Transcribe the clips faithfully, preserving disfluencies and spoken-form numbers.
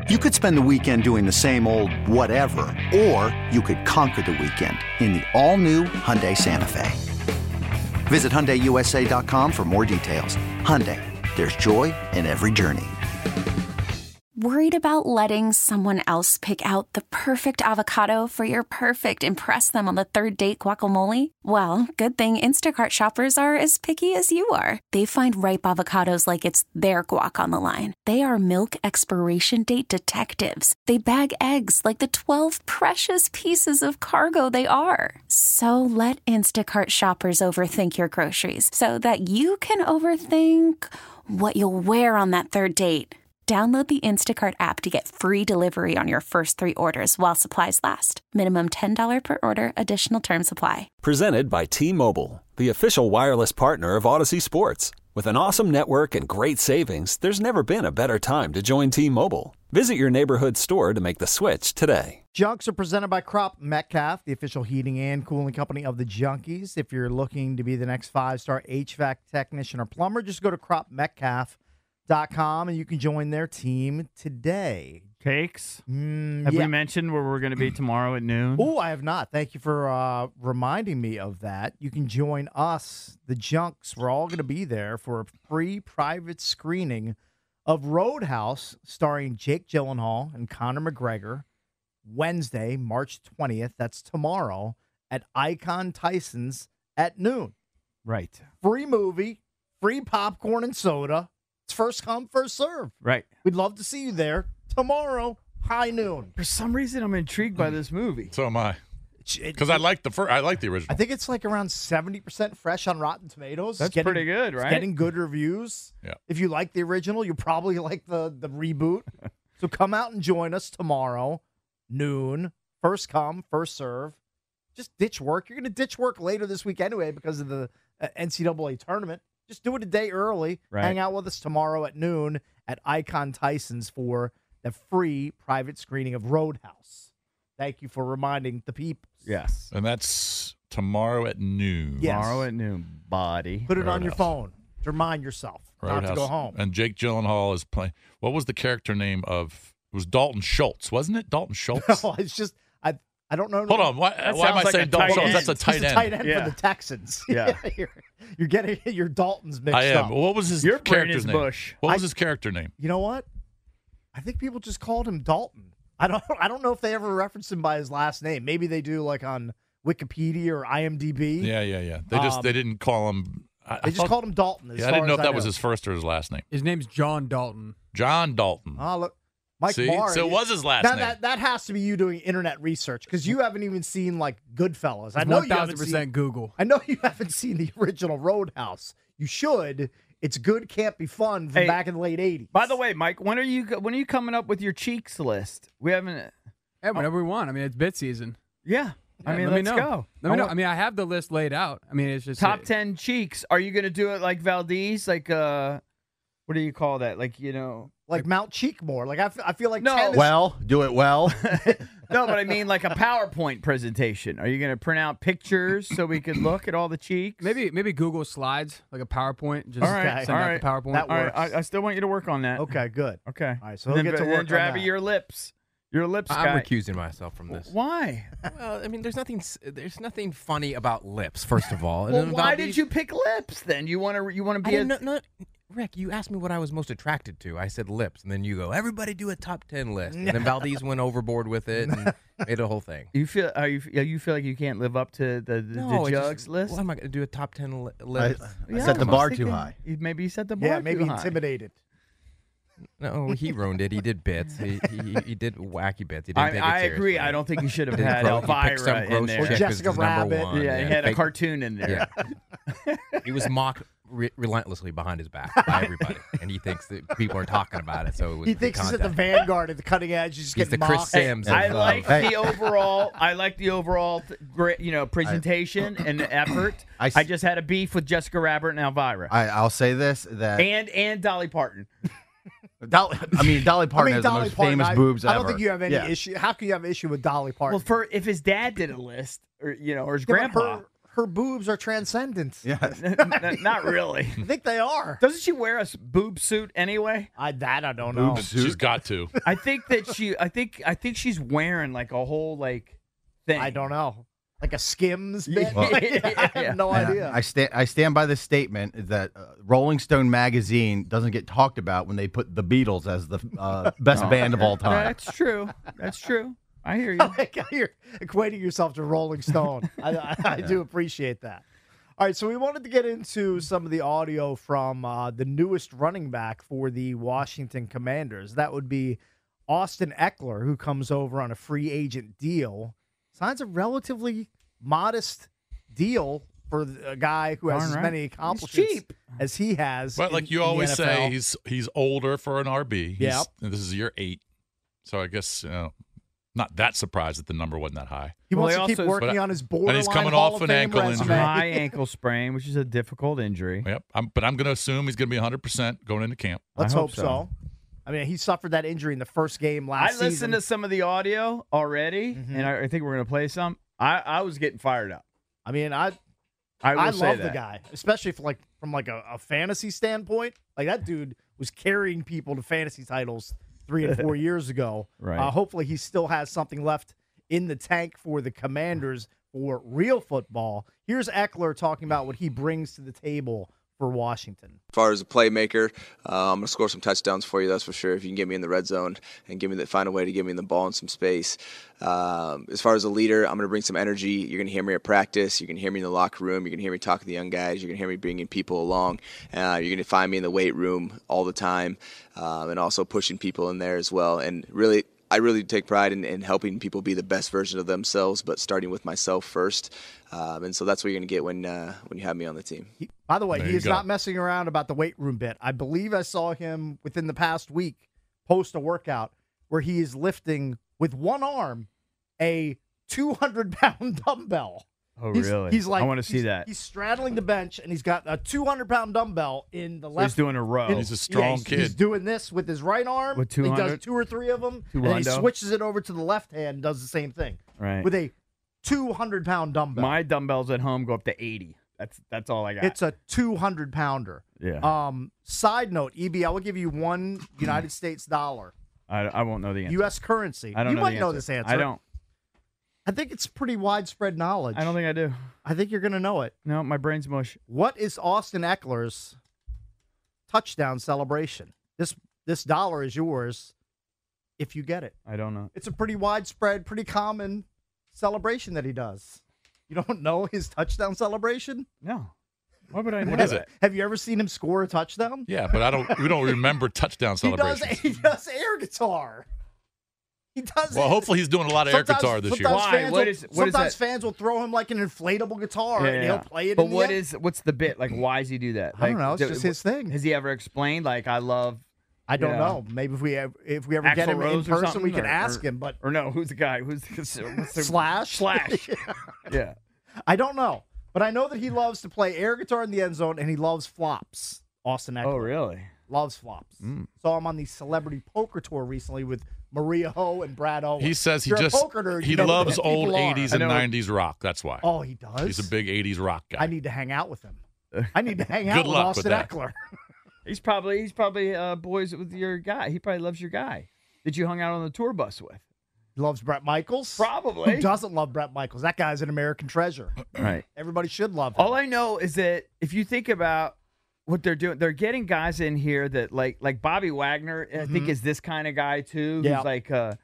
You could spend the weekend doing the same old whatever, or you could conquer the weekend in the all-new Hyundai Santa Fe. Visit Hyundai U S A dot com for more details. Hyundai, there's joy in every journey. Worried about letting someone else pick out the perfect avocado for your perfect impress them on the third date guacamole? Well, good thing Instacart shoppers are as picky as you are. They find ripe avocados like it's their guac on the line. They are milk expiration date detectives. They bag eggs like the twelve precious pieces of cargo they are. So let Instacart shoppers overthink your groceries so that you can overthink what you'll wear on that third date. Download the Instacart app to get free delivery on your first three orders while supplies last. Minimum ten dollars per order. Additional terms apply. Presented by T-Mobile, the official wireless partner of Odyssey Sports. With an awesome network and great savings, there's never been a better time to join T-Mobile. Visit your neighborhood store to make the switch today. Junks are presented by Crop Metcalf, the official heating and cooling company of the Junkies. If you're looking to be the next five-star H V A C technician or plumber, just go to crop metcalf dot com and you can join their team today. Cakes? Mm, have yeah. we mentioned where we're going to be tomorrow at noon? Oh, I have not. Thank you for uh, reminding me of that. You can join us, the Junks. We're all going to be there for a free private screening of Roadhouse starring Jake Gyllenhaal and Conor McGregor Wednesday, March twentieth. That's tomorrow at Icon Tyson's at noon. Right. Free movie, free popcorn and soda. It's first come, first serve. Right. We'd love to see you there tomorrow, high noon. For some reason, I'm intrigued by this movie. So am I. Because I like the fir- I like the original. I think it's like around seventy percent fresh on Rotten Tomatoes. That's It's getting, pretty good, right? It's getting good reviews. Yeah. If you like the original, you probably like the, the reboot. So come out and join us tomorrow, noon. First come, first serve. Just ditch work. You're going to ditch work later this week anyway because of the uh, N C double A tournament. Just do it a day early. Right. Hang out with us tomorrow at noon at Icon Tyson's for the free private screening of Roadhouse. Thank you for reminding the people. Yes. And that's tomorrow at noon. Yes. Tomorrow at noon, body. Put it on your Roadhouse. phone to remind yourself not to go home. And Jake Gyllenhaal is playing. What was the character name of? It was Dalton Schultz, wasn't it? Dalton Schultz. No, it's just I. I don't know. Hold on. Why, That why am I sounds like saying a Dalton tight Schultz? end. That's a tight He's a end. tight end Yeah. for the Texans. Yeah. you're, you're getting your Daltons mixed I am. up. What was his Your brain character's is name? Bush. What was I- his character name? You know what? I think people just called him Dalton. I don't. I don't know if they ever referenced him by his last name. Maybe they do, like on Wikipedia or I M D B. Yeah, yeah, yeah. They just Um, they didn't call him. I, They I just thought- called him Dalton. As Yeah, I far didn't know as if that was know. his first or his last name. His name's John Dalton. John Dalton. Oh, look, Mike See? Marr. So it was his last that, name. That that has to be you doing internet research because you haven't even seen like Goodfellas. I know One you thousand haven't seen. percent Google. I know you haven't seen the original Roadhouse. You should. It's good, can't be fun from Hey, back in the late eighties. By the way, Mike, when are you when are you coming up with your cheeks list? We haven't. Yeah, whenever we want. I mean, it's bid season. Yeah. I Yeah, mean, let let's me know. go. Let me I know. want- I mean, I have the list laid out. I mean, it's just Top uh, ten cheeks. Are you going to do it like Valdez? Like, uh, what do you call that? Like, you know. like Mount Cheekmore. Like I, f- I feel like No. ten is- Well, do it well. No, but I mean like a PowerPoint presentation. Are you going to print out pictures so we could look at all the cheeks? maybe maybe Google Slides, like a PowerPoint. Just All right, send all out right. the PowerPoint. That All right, works. I, I still want you to work on that. Okay, good. Okay. All right, so And he'll then, get to and work then on Drabby, that. your lips. Your lips I'm guy. recusing myself from this. Why? Well, I mean, there's nothing. There's nothing funny about lips. First of all, Well, And why about did these- you pick lips then? You want to you want to I be a didn't know, no, Rick, you asked me what I was most attracted to. I said lips, and then you go, everybody do a top ten list, and then Valdez went overboard with it and made a whole thing. You feel are you yeah, you feel like you can't live up to the the, No, the I jugs just, list? What am I going to do? A top ten li- I, list? I Yeah, set the I was bar too thinking- high. Maybe you set the bar Yeah, maybe too high. intimidated. No, he ruined it. He did bits. He he, he did wacky bits. He didn't I, take it I seriously. agree. I don't think you should have He didn't had grow- he picked some Elvira in gross there. Or chick as Jessica his number Rabbit. one. Yeah, he had a Fake- cartoon in there. Yeah. He was mocked re- relentlessly behind his back by everybody, and he thinks that people are talking about it. So it was He the thinks he's at the contest. vanguard at the cutting edge. He's just He's getting the Chris mocked. Sims. I of, uh, like Hey. the overall. I like the overall, th- great, you know, presentation and effort. I s- I just had a beef with Jessica Rabbit and Elvira, I, I'll say this that and and Dolly Parton. Dolly, I mean Dolly I Parton mean, has Dolly the most Parton, famous I, boobs I ever. don't think you have any Yeah. issue. How can you have an issue with Dolly Parton? Well, for if his dad did a list, or you know, or his Yeah, but grandpa. Her, her boobs are transcendent. Yeah. N- Not really. I think they are. Doesn't she wear a s- boob suit anyway? I that I don't know. She's got to. I think that she. I think. I think she's wearing like a whole like thing. I don't know. Like a Skims Yeah. bit. Well- I have no And idea. I stand. I stand by the statement that uh, Rolling Stone magazine doesn't get talked about when they put the Beatles as the uh, best No. band of all time. That's true. That's true. I hear you. like you're equating yourself to Rolling Stone. I, I, I do appreciate that. All right, so we wanted to get into some of the audio from uh, the newest running back for the Washington Commanders. That would be Austin Eckler, who comes over on a free agent deal. Signs a relatively modest deal for a guy who has Darn as right. many He's accomplishments cheap. as he has. But in- like you in the always N F L. say, he's he's older for an R B. He's, Yep. This is year eight, so I guess you know, not that surprised that the number wasn't that high. he Well, wants he to keep also- working But- on his borderline and he's coming Hall off of an Fame ankle resume. injury. High ankle sprain, which is a difficult injury. Yep. I'm, but I'm going to assume he's going to be one hundred percent going into camp. Let's I hope, hope so. so. I mean, he suffered that injury in the first game last I season. listened to some of the audio already, Mhm. and I, I think we're going to play some. I, I was getting fired up. I mean, I I, will I say love the that. guy, especially for like from like a, a fantasy standpoint. Like that dude was carrying people to fantasy titles three and four years ago. Right. Uh, hopefully, he still has something left in the tank for the Commanders for real football. Here's Eckler talking about what he brings to the table for Washington. As far as a playmaker, uh, I'm going to score some touchdowns for you, that's for sure, if you can get me in the red zone and give me the, find a way to give me the ball in some space. Um, as far as a leader, I'm going to bring some energy. You're going to hear me at practice. You're going to hear me in the locker room. You're going to hear me talking to the young guys. You're going to hear me bringing people along. Uh, you're going to find me in the weight room all the time, um, and also pushing people in there as well. And really, I really take pride in, in helping people be the best version of themselves, but starting with myself first. Um, and so that's what you're going to get when uh, when you have me on the team. He, by the way, There he you is go. not messing around about the weight room bit. I believe I saw him within the past week post a workout where he is lifting with one arm a two hundred pound dumbbell. Oh, He's, really? He's like, I want to see he's- that. He's straddling the bench and he's got a two hundred pound dumbbell in the So left. he's doing a row. in- He's a strong yeah, he's, kid. He's doing this with his right arm. With He does two hundred? two or three of them, Two and then he hundo? switches it over to the left hand and does the same thing right. with a two hundred pound dumbbell. My dumbbells at home go up to eighty. That's that's all I got. It's a two hundred pounder. yeah. Um, side note, E B, I will give you one United States dollar, I, I won't know the answer. U S currency. I don't you know might the know answer. this answer. I don't. I think it's pretty widespread knowledge. I don't think I do. I think you're going to know it. No, my brain's mush. What is Austin Eckler's touchdown celebration? This this dollar is yours if you get it. I don't know. It's a pretty widespread, pretty common celebration that he does. You don't know his touchdown celebration? No. Why would I know What is that? it? Have you ever seen him score a touchdown? Yeah, but I don't. We don't remember touchdown He does, celebrations. he does air guitar. He does. Well, hopefully he's doing a lot of air Sometimes- guitar this year. sometimes Why? Fans What will, is- what is sometimes that? fans will throw him like an inflatable guitar Yeah, and yeah. he'll play it. But in the what end. is what's the bit? Like, why does he do that? I don't Like, know. It's do- just his thing. Has he ever explained? Like, I love. I don't Yeah. know. Maybe if we have, if we ever Axl get him in Rose or person, we something, can or- ask or- him. But Or no, who's the guy? Who's the, what's the Slash, Slash. Yeah. I don't know, but I know that he loves to play air guitar in the end zone, and he loves flops. Austin Eckler Oh, really? loves flops. Mm. Saw him on the Celebrity Poker Tour recently with Maria Ho and Brad Owen. He says he If you're a just poker nerd, he you know who loves those old people are. eighties I and know. nineties rock. That's why. Oh, he does. He's a big eighties rock guy. I need to hang out with him. I need to hang out Good with luck with Austin that. Eckler. He's probably he's probably uh, boys with your guy. He probably loves your guy that you hung out on the tour bus with. He loves Brett Michaels. Probably. Who doesn't love Brett Michaels? That guy's an American treasure. Right. Everybody should love him. All I know is that if you think about what they're doing, they're getting guys in here that like like Bobby Wagner. I think Mhm. is this kind of guy too. Yeah. Who's like a,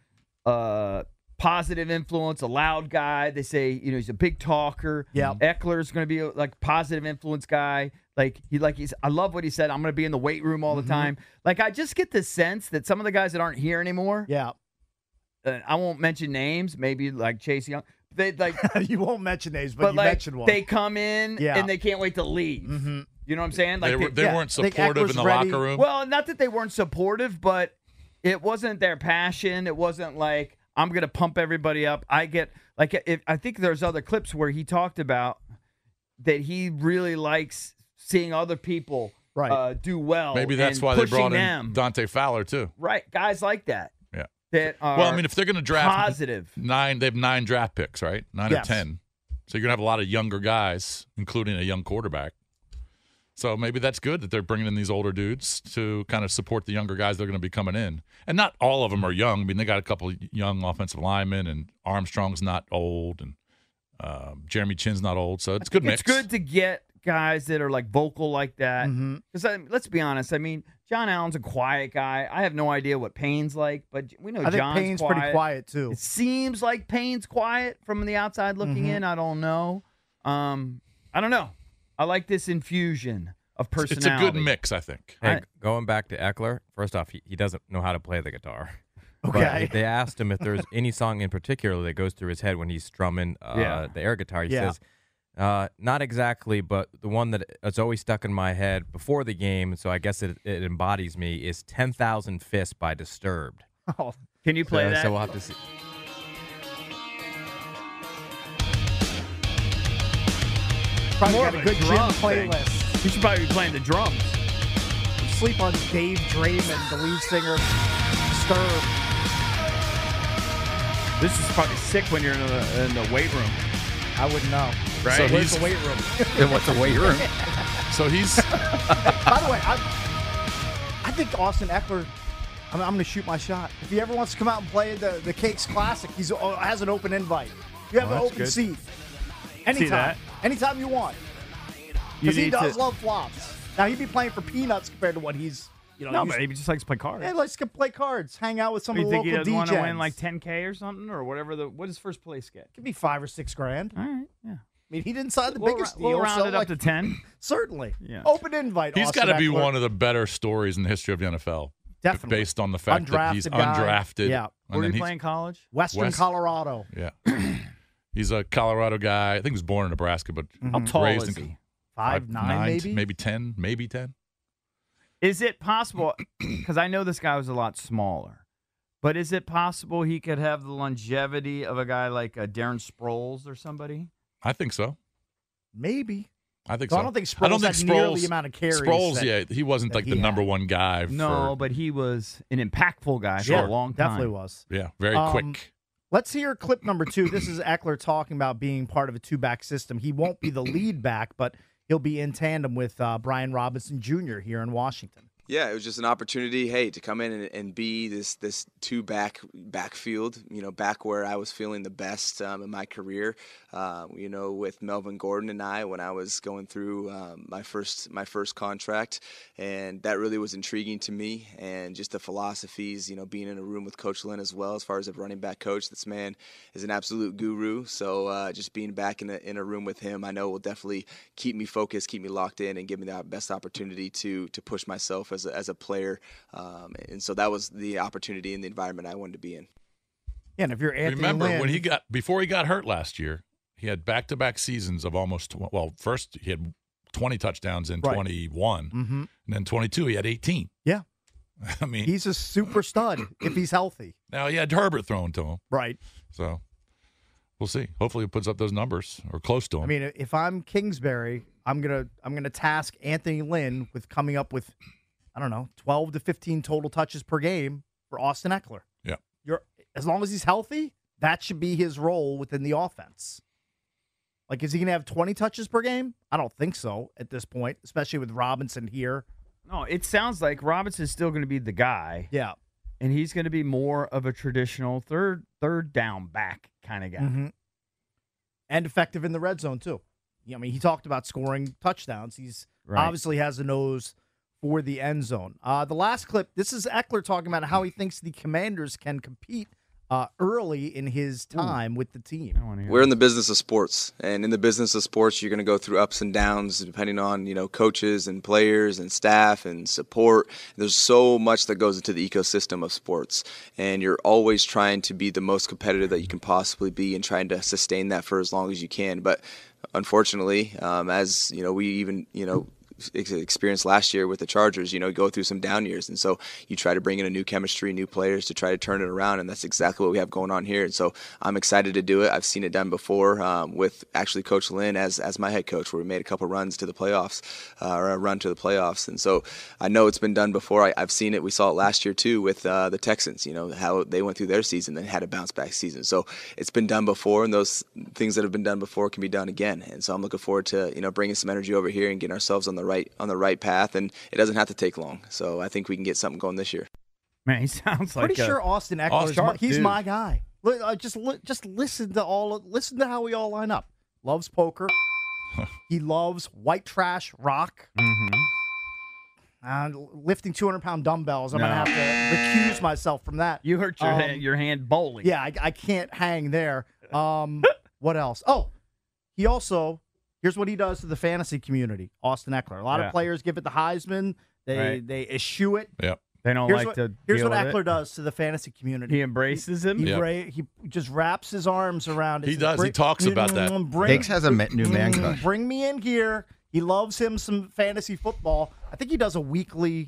a positive influence, a loud guy. They say you know he's a big talker. Yeah. Eckler's going to be a like positive influence guy. Like he like he's. I love what he said. I'm going to be in the weight room all the Mhm. time. Like I just get the sense that some of the guys that aren't here anymore. Yeah. Uh, I won't mention names. Maybe like Chase Young. They like. You won't mention names, but, But you like mentioned one. they come in Yeah. and they can't wait to leave. Mhm. You know what I'm saying? Like they were, they yeah, weren't I think supportive Eckler's in the ready. locker room. well, not that they weren't supportive, but it wasn't their passion. It wasn't like I'm gonna pump everybody up. I get like if, I think there's other clips where he talked about that he really likes seeing other people Right. uh, do well. Maybe that's and why they pushing brought in them. Dante Fowler too. Right, guys like that. Yeah. That are Well, I mean, if they're going to draft positive. nine, they have nine draft picks, right? Nine Yes. or ten. So you're going to have a lot of younger guys, including a young quarterback. So maybe that's good that they're bringing in these older dudes to kind of support the younger guys that are going to be coming in. And not all of them are young. I mean, they got a couple young offensive linemen, and Armstrong's not old, and um, Jeremy Chinn's not old. So it's a good mix. It's good to get guys that are like vocal like that. Mm-hmm. Because let's be honest. I mean, John Allen's a quiet guy. I have no idea what Payne's like, but we know I think John's Payne's quiet. pretty quiet too. It seems like Payne's quiet from the outside looking Mhm. in. I don't know. Um, I don't know. I like this infusion of It's a personality. good mix, I think. Hey, I- going back to Eckler, first off, he, he doesn't know how to play the guitar. Okay. But they asked him if there's any song in particular that goes through his head when he's strumming uh, Yeah. the air guitar. He Yeah. says, uh, not exactly, but the one that has always stuck in my head before the game, so I guess it, it embodies me, is ten thousand Fists by Disturbed. Oh, Can you play so, that? So we'll have to see. probably More got of a a good gym drum thing. playlist. You should probably be playing the drums. Sleep on Dave Draymond, the lead singer of Disturbed. This is probably sick when you're in the, in the weight room. I wouldn't know. Right? So Where's he's the weight room? Then what's a weight room? so he's By the way, I, I think Austin Eckler. I'm, I'm going to shoot my shot. If he ever wants to come out and play the the Cakes Classic, he's oh, has an open invite. You have Oh, an that's open good. seat. Anytime, that. anytime you want. You Because he need does to- love flops. Now he'd be playing for peanuts compared to what he's. You know, No, used but he just likes to play cards. Yeah, he likes to play cards, hang out with some you of the think he local doesn't want to D Js. win like ten K or something, or whatever? The what does first place get? Could be five or six grand. All right, yeah. I mean, he didn't sign the We'll, biggest ra- we'll deal. round so, it up like, to ten. certainly. Yeah. Open invite. he's got got to be one of the better stories in the history of the N F L. Definitely. Based on the fact that he's Undrafted guy. undrafted. Yeah. And Were then you he's- playing college? Western West- Colorado. Yeah. He's a Colorado guy. I think he was born in Nebraska, but How tall raised is in he? Five, nine, maybe? maybe ten, maybe ten. Is it possible? Because I know this guy was a lot smaller, but is it possible he could have the longevity of a guy like uh, Darren Sproles or somebody? I think so. Maybe. I think So so. I don't think I don't Sproles think had nearly Sproles- the amount of carries Sproles, that- yeah, he wasn't that like he the number had. one guy. No, for, but he was an impactful guy for Yeah, a long time. definitely was. yeah, very Um, quick. Let's hear clip number two. This is Eckler talking about being part of a two-back system. He won't be the lead back, but he'll be in tandem with uh, Brian Robinson Junior here in Washington. Yeah, it was just an opportunity, hey, to come in and, and be this this two back backfield, you know, back where I was feeling the best um, in my career. Uh, you know, with Melvin Gordon and I when I was going through um, my first my first contract, and that really was intriguing to me. And just the philosophies, you know, being in a room with Coach Lynn as well, as far as a running back coach, this man is an absolute guru. So uh, just being back in a in a room with him, I know will definitely keep me focused, keep me locked in, and give me the best opportunity to to push myself as a, as a player. Um, and so that was the opportunity and the environment I wanted to be in. Yeah, and if you're Anthony Remember Lynn, when he got before he got hurt last year, he had back-to-back seasons of almost tw- well, first he had twenty touchdowns in Right. twenty-one, Mhm. and then twenty-two he had eighteen. Yeah. I mean, he's a super stud if he's healthy. now he had Herbert thrown to him, Right. so we'll see. Hopefully, he puts up those numbers or close to them. I mean, if I'm Kingsbury, I'm gonna I'm gonna task Anthony Lynn with coming up with, I don't know, twelve to fifteen total touches per game for Austin Eckler. yeah. You're as long as he's healthy, that should be his role within the offense. Like, is he gonna have twenty touches per game? I don't think so at this point, especially with Robinson here. No, it sounds like Robinson's still going to be the guy, Yeah. and he's going to be more of a traditional third third down back kind of guy. Mm-hmm. And effective in the red zone too. Yeah, I mean, he talked about scoring touchdowns. He's Right. obviously has a nose for the end zone. Uh, the last clip, this is Eckler talking about how he thinks the Commanders can compete uh, early in his time with the team. I wanna hear We're in the business of sports, and in the business of sports, you're going to go through ups and downs depending on, you know, coaches and players and staff and support. There's so much that goes into the ecosystem of sports, and you're always trying to be the most competitive that you can possibly be and trying to sustain that for as long as you can. But unfortunately, um, as you know, we even, you know, ex- experienced last year with the Chargers, you know, go through some down years. And so you try to bring in a new chemistry, new players to try to turn it around. And that's exactly what we have going on here. And so I'm excited to do it. I've seen it done before um, with actually Coach Lynn as, as my head coach, where we made a couple runs to the playoffs uh, or a run to the playoffs. And so I know it's been done before. I, I've seen it. We saw it last year too with uh, the Texans, you know, how they went through their season and had a bounce back season. So it's been done before, and those things that have been done before can be done again. And so I'm looking forward to, you know, bringing some energy over here and getting ourselves on the right on the right path. And it doesn't have to take long. So I think we can get something going this year. Man, he sounds like Pretty a, sure Austin Eckler all is sharp my, he's dude. my guy. Li- uh, Just li- just listen to all listen to how we all line up. Loves poker. He loves white trash rock. Mhm. Uh, lifting two hundred pound dumbbells. I'm No. gonna have to recuse myself from that. You hurt your Um, hand, your hand bowling. Yeah, I, I can't hang there. Um, what else? Oh, he also here's what he does to the fantasy community. Austin Eckler. A lot Yeah. of players give it the Heisman. They Right. they eschew it. Yep. They don't Here's like what, to. here's deal what with Eckler it. does to the fantasy community. He embraces him. He, Yep. ra- he just wraps his arms around it. He Says, does. He "Bring- talks about that." mm, Bring, Hicks has a ma- new man mm, crush. Bring me in here. He loves him some fantasy football. I think he does a weekly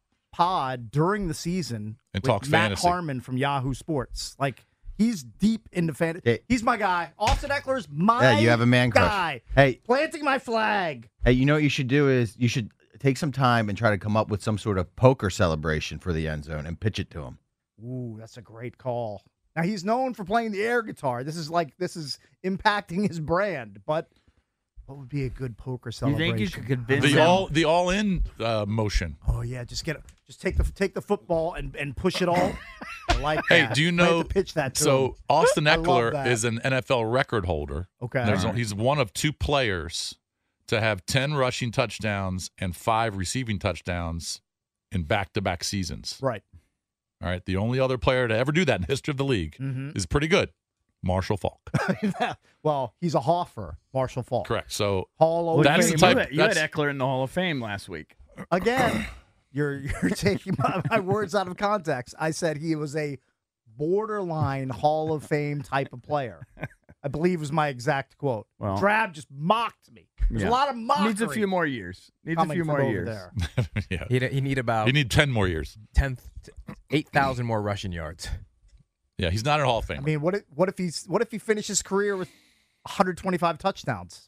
pod during the season And with talks Matt fantasy. Harmon from Yahoo Sports. Like he's deep into fantasy. Hey. He's my guy. Austin Eckler's my Yeah, you have a man crush. guy. Hey, Planting my flag. hey, you know what you should do is you should take some time and try to come up with some sort of poker celebration for the end zone and pitch it to him. Ooh, that's a great call. Now he's known for playing the air guitar. This is like this is impacting his brand. But what would be a good poker You celebration? think you could convince The him? all the all in uh, motion. Oh yeah, just get just take the take the football and, and push it all. I like Hey, that. do you Might have know? to pitch that to so him. Austin I love Eckler that. is an N F L record holder. Okay. There's All o- he's one of two players to have ten rushing touchdowns and five receiving touchdowns in back-to-back seasons. Right. All right. The only other player to ever do that in the history of the league Mhm. is pretty good. Marshall Falk. Well, he's a Hoffer, Marshall Falk. Correct. So Hall of Well, That's you, the type- you, had, you had that's- Eckler in the Hall of Fame last week. Again, you're you're taking my, my words out of context. I said he was a borderline Hall of Fame type of player. I believe was my exact quote. Well- Drab just mocked me. There's Yeah. a lot of mockery. Needs a few more years. Needs a coming few from more over years. there. yeah. He he need about You need ten more years. ten, eight thousand more rushing yards. Yeah, he's not a Hall of Famer. I mean, what if what if he's what if he finished his career with one hundred twenty-five touchdowns?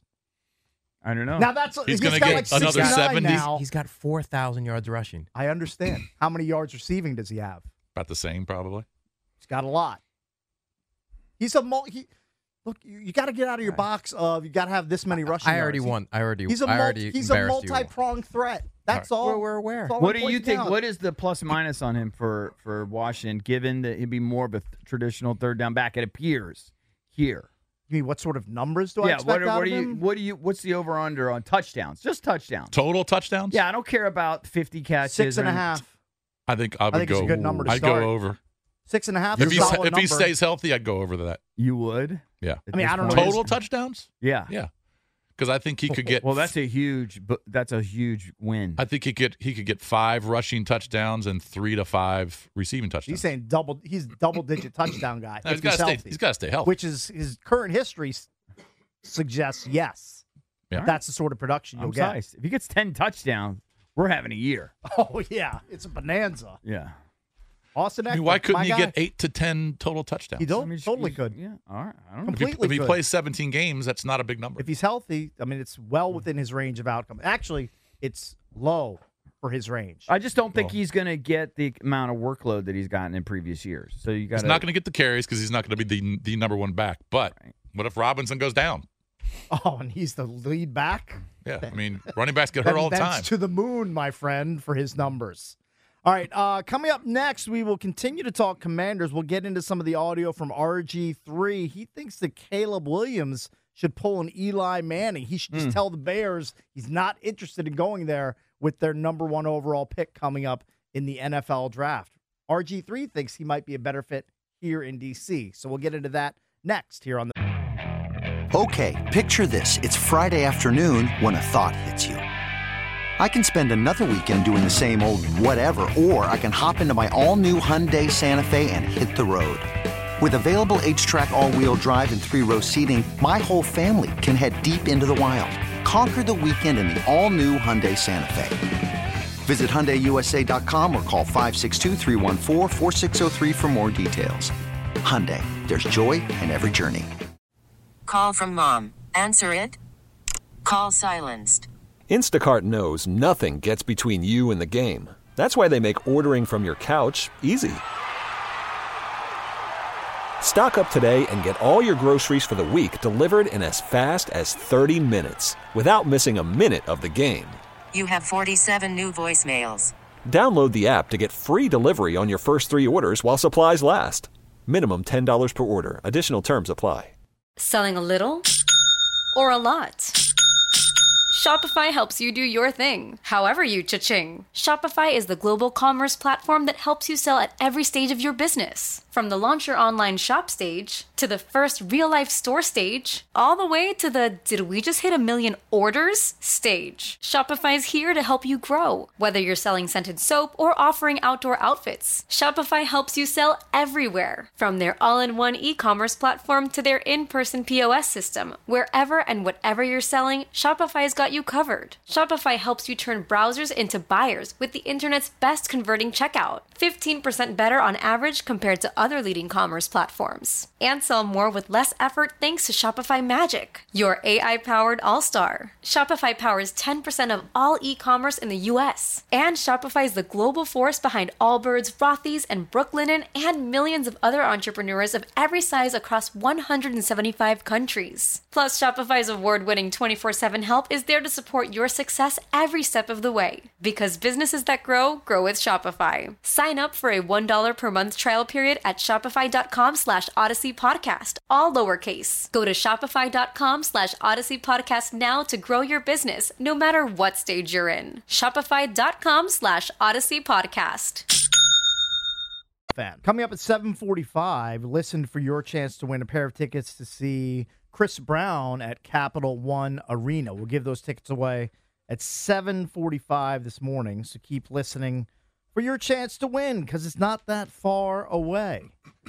I don't know. Now that's He's got gonna get like another sixty-nine seventy. now. He's got four thousand yards rushing. I understand. How many yards receiving does he have? About the same, probably. He's got a lot. He's a mul- he, look. You, you got to get out of your box of you got to have this many rushing. I already yards. He- won. I already. He's a I multi, already he's a embarrassed you. multi-pronged threat. That's all. We're, we're aware. that's all What I'm do you pointing think? out. What is the plus minus on him for for Washington? Given that he'd be more of a th- traditional third down back, it appears here. You mean what sort of numbers do I yeah. expect What, out what of do you? him? What do you? What's the over under on touchdowns? Just touchdowns. Total touchdowns? Yeah, I don't care about fifty catches. Six and or a any- half. I think I would think it's go. a good number to I'd start. go over. Six and a half. If is he a solid if he number. stays healthy, I'd go over to that. You would. Yeah. at I mean, this I don't know point? Total touchdowns? Yeah. Yeah. Because I think he could get. Well, that's a huge. bu- That's a huge win. I think he could he could get five rushing touchdowns and three to five receiving touchdowns. He's saying double. He's double digit touchdown guy. No, if he's got to stay. healthy, He's got to stay healthy. which is his current history s- suggests yes. Yeah. That's the sort of production you'll I'm get. sized. If he gets ten touchdowns, we're having a year. Oh yeah, it's a bonanza. Yeah. Austin Eckler, I mean, why couldn't my he guy. get eight to ten total touchdowns? He don't, I mean, totally you- could. Yeah. All right. I don't know. If he, completely if he could. plays seventeen games, that's not a big number. If he's healthy, I mean, it's well within his range of outcome. Actually, it's low for his range. I just don't think Well- he's going to get the amount of workload that he's gotten in previous years. So you got He's not going to get the carries because he's not going to be the the number one back. But Right. what if Robinson goes down? Oh, and he's the lead back. Yeah, I mean, running backs get hurt Then all the that's time. to the moon, my friend, for his numbers. All right, uh, coming up next, we will continue to talk Commanders. We'll get into some of the audio from R G three. He thinks that Caleb Williams should pull an Eli Manning. He should just tell the Bears he's not interested in going there with their number one overall pick coming up in the N F L draft. R G three thinks he might be a better fit here in D C. So we'll get into that next here on the. Okay, picture this. It's Friday afternoon when a thought hits you. I can spend another weekend doing the same old whatever, or I can hop into my all-new Hyundai Santa Fe and hit the road. With available H-Track all-wheel drive and three-row seating, my whole family can head deep into the wild. Conquer the weekend in the all-new Hyundai Santa Fe. Visit Hyundai U S A dot com or call five six two, three one four, four six zero three for more details. Hyundai, there's joy in every journey. Call from mom. Answer it. Call silenced. Instacart knows nothing gets between you and the game. That's why they make ordering from your couch easy. Stock up today and get all your groceries for the week delivered in as fast as thirty minutes without missing a minute of the game. You have forty-seven new voicemails. Download the app to get free delivery on your first three orders while supplies last. Minimum ten dollars per order. Additional terms apply. Selling a little or a lot? Shopify helps you do your thing, however you cha-ching. Shopify is the global commerce platform that helps you sell at every stage of your business. From the launch your online shop stage, to the first real-life store stage, all the way to the did we just hit a million orders stage. Shopify's here to help you grow. Whether you're selling scented soap or offering outdoor outfits, Shopify helps you sell everywhere. From their all-in-one e-commerce platform to their in-person P O S system, wherever and whatever you're selling, Shopify's got you covered. Shopify helps you turn browsers into buyers with the internet's best converting checkout. fifteen percent better on average compared to other leading commerce platforms. And sell more with less effort thanks to Shopify Magic, your A I-powered all-star. Shopify powers ten percent of all e-commerce in the U S. And Shopify is the global force behind Allbirds, Rothy's, and Brooklinen, and millions of other entrepreneurs of every size across one hundred seventy-five countries. Plus, Shopify's award-winning twenty-four seven help is there to support your success every step of the way. Because businesses that grow, grow with Shopify. Sign up for a one dollar per month trial period at shopify.com slash Odyssey Podcast, all lowercase. Go to shopify.com slash Odyssey Podcast now to grow your business, no matter what stage you're in. Shopify.com slash Odyssey Podcast. Fan. Coming up at seven forty-five, listen for your chance to win a pair of tickets to see Chris Brown at Capital One Arena. We'll give those tickets away at seven forty-five this morning, so keep listening for your chance to win because it's not that far away.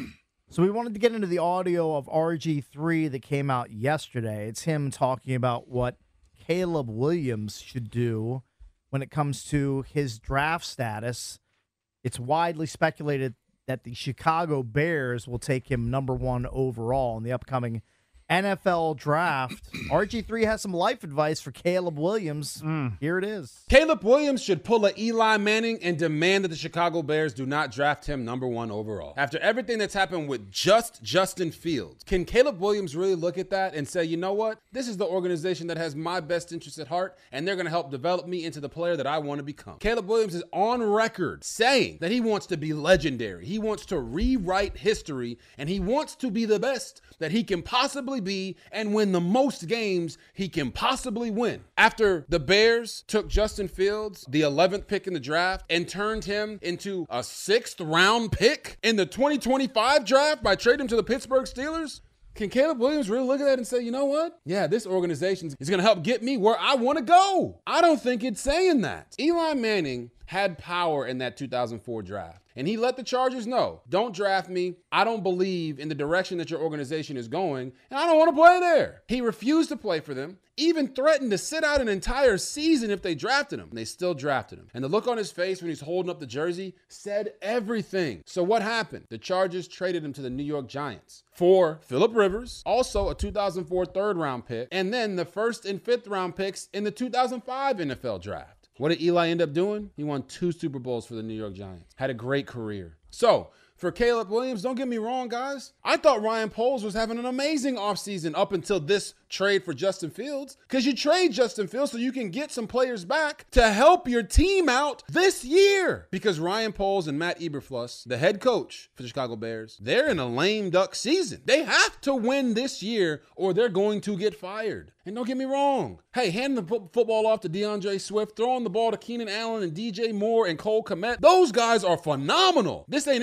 So we wanted to get into the audio of R G three that came out yesterday. It's him talking about what Caleb Williams should do when it comes to his draft status. It's widely speculated that the Chicago Bears will take him number one overall in the upcoming N F L draft. R G three has some life advice for Caleb Williams. Mm. Here it is. Caleb Williams should pull a Eli Manning and demand that the Chicago Bears do not draft him number one overall. After everything that's happened with just Justin Fields, can Caleb Williams really look at that and say, you know what? This is the organization that has my best interest at heart, and they're going to help develop me into the player that I want to become. Caleb Williams is on record saying that he wants to be legendary. He wants to rewrite history, and he wants to be the best that he can possibly be and win the most games he can possibly win. After the Bears took Justin Fields, the eleventh pick in the draft, and turned him into a sixth round pick in the twenty twenty-five draft by trading him to the Pittsburgh Steelers, can Caleb Williams really look at that and say, you know what? Yeah, this organization is going to help get me where I want to go. I don't think it's saying that. Eli Manning had power in that two thousand four draft. And he let the Chargers know, don't draft me. I don't believe in the direction that your organization is going, and I don't want to play there. He refused to play for them, even threatened to sit out an entire season if they drafted him. And they still drafted him. And the look on his face when he's holding up the jersey said everything. So what happened? The Chargers traded him to the New York Giants for Phillip Rivers, also a two thousand four third round pick, and then the first and fifth round picks in the two thousand five N F L draft. What did Eli end up doing? He won two Super Bowls for the New York Giants. Had a great career. So, for Caleb Williams, don't get me wrong, guys. I thought Ryan Poles was having an amazing offseason up until this trade for Justin Fields, because you trade Justin Fields so you can get some players back to help your team out this year. Because Ryan Poles and Matt Eberflus, the head coach for the Chicago Bears, they're in a lame duck season. They have to win this year or they're going to get fired. And don't get me wrong. Hey, hand the fo- football off to DeAndre Swift, throwing the ball to Keenan Allen and D J Moore and Cole Kmet. Those guys are phenomenal. This ain't anything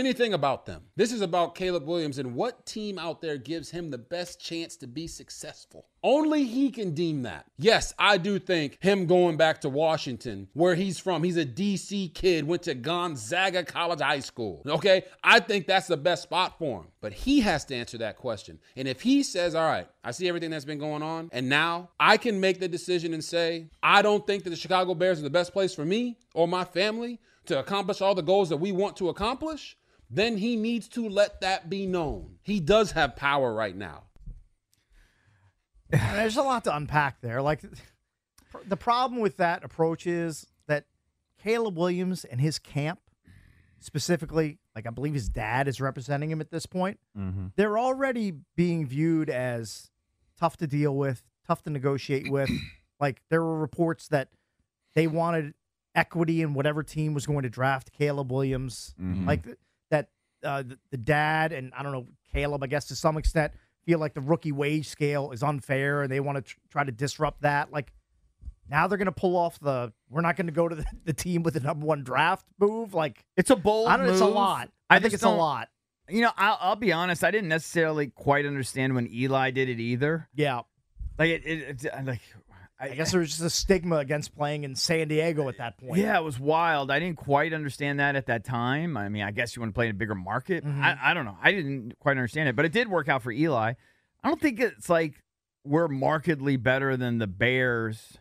about them. This is about Caleb Williams and what team out there gives him the best chance to be successful. Only he can deem that. Yes, I do think him going back to Washington, where he's from, he's a D C kid, went to Gonzaga College High School. Okay, I think that's the best spot for him. But he has to answer that question. And if he says, all right, I see everything that's been going on, and now I can make the decision and say, I don't think that the Chicago Bears are the best place for me or my family to accomplish all the goals that we want to accomplish, then he needs to let that be known. He does have power right now. There's a lot to unpack there. Like, the problem with that approach is that Caleb Williams and his camp, specifically, like I believe his dad is representing him at this point, Mm-hmm. they're already being viewed as tough to deal with, tough to negotiate with. Like, there were reports that they wanted equity in whatever team was going to draft Caleb Williams. Mhm. Like, th- that uh, the, the dad and, I don't know, Caleb, I guess to some extent, feel like the rookie wage scale is unfair and they want to tr- try to disrupt that. Like, now they're going to pull off the, we're not going to go to the, the team with the number one draft move. Like, It's a bold I don't know, move. it's a lot. I, think just it's a don't- lot. You know, I'll, I'll be honest. I didn't necessarily quite understand when Eli did it either. Yeah. Like, it, it, it like, I, I guess there's just a stigma against playing in San Diego at that point. yeah, it was wild. I didn't quite understand that at that time. I mean, I guess you want to play in a bigger market. Mhm. I, I don't know. I didn't quite understand it, but it did work out for Eli. I don't think it's like we're markedly better than the Bears